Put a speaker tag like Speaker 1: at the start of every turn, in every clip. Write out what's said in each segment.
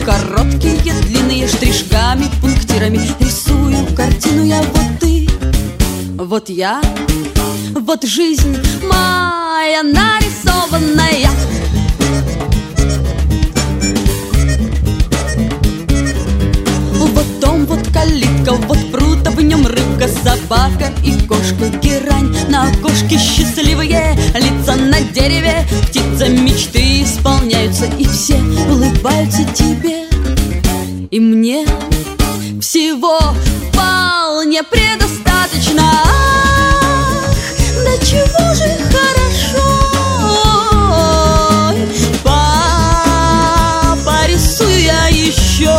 Speaker 1: короткие, длинные, штришками, пунктирами рисую картину я. Вот ты, вот я, вот жизнь моя нарисованная. Вот дом, вот калитка, вот пруд, а в нем рыбка, собака и кошка, герань. На окошке счастливые лица, на дереве птица, мечты исполняются, и все улыбаются тебе. И мне всего вполне предостаточно. Ах, да чего же хорошо. Порисую я еще.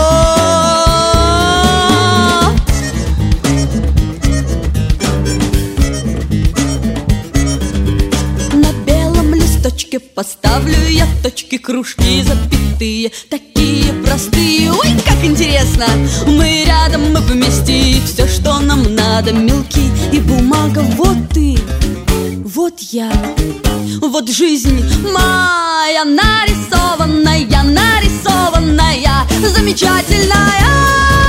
Speaker 1: Поставлю я точки, кружки, запятые, такие простые. Ой, как интересно! Мы рядом, мы вместе, и все, что нам надо, мелки и бумага. Вот ты, вот я, вот жизнь моя нарисованная, нарисованная, замечательная.